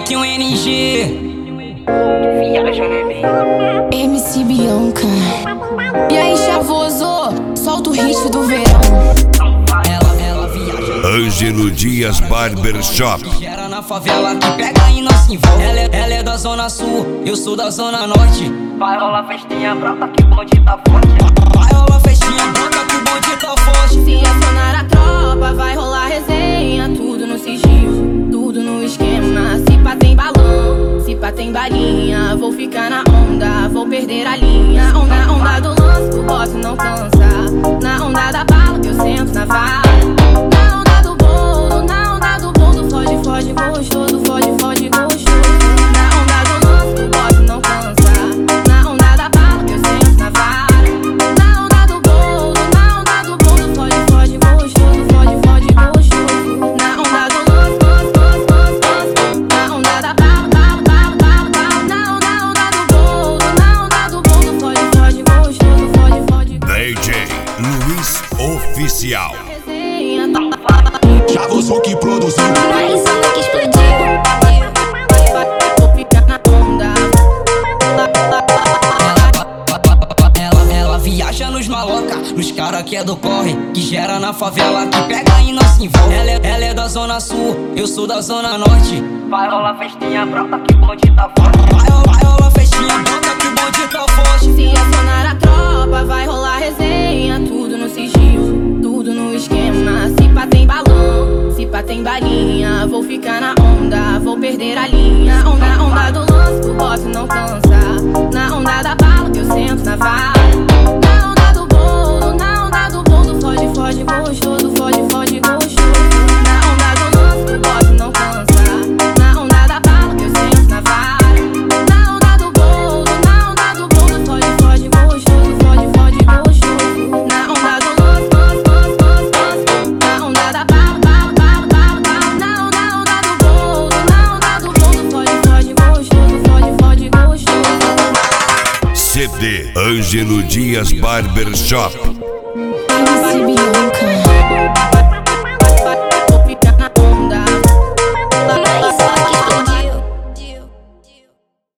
que um NG. MC Bianca. E aí, chavoso, solta o hit do verão. Ela viaja. Ângelo Dias Barbershop. Gera na favela que pega e não se envolve. Ela é da zona sul, eu sou da zona norte. Vai rolar festinha brota que o bonde tá forte. Vai rolar festinha brota que o bonde tá forte. Se acionar a tropa, vai rolar resenha. Tudo no sigilo, tudo no esquema. Se pá tem balão, se pá tem balinha. Vou ficar na onda, vou perder a linha. Na onda do lance, o boss não cansa. Na onda da bala, eu sento na vara. Na onda do bolo, foge, foge, gostoso. Foge, foge, gostoso. Na onda do lance, o boss não cansa. Na onda da bala, eu sento na vara. Na onda do bolo, foge, foge, gostoso. Foge, foge, gostoso. Na onda do lance, na onda da bala, na onda do bolo, foge, foge, gostoso. Foge, foge, DJ Luiz Oficial. Chavoso que produziu. aí só que explodiu. Vou ficar na onda. Ela viaja nos maloca, nos cara que é do corre, que gera na favela, que pega e não se envolve. Ela é da zona sul, eu sou da zona norte. Vai rolar festinha brota que o bonde tá forte. Vai rolar festinha brota que o bonde tá forte. Se acionar a tropa, vai rolar resenha. Tudo no sigilo, tudo no esquema. Se pá tem balão, se pá tem balinha. Vou ficar na onda, vou perder a linha. Na onda do lance, o boss não cansa. Na onda da bala, eu sento na vara. Na onda do bolo, foge, foge, gostoso. Foge, foge, gostoso. Na onda do lance, o boss não cansa. Na onda da bala, eu sento na vara. Na onda do bolo, foge, foge, gostoso. Foge, foge, gostoso. Na onda do lance, na onda da bala, na onda do bolo, foge, foge, gostoso. Foge, foge, gostoso. CD Ângelo Dias Barbershop. MC Bianca.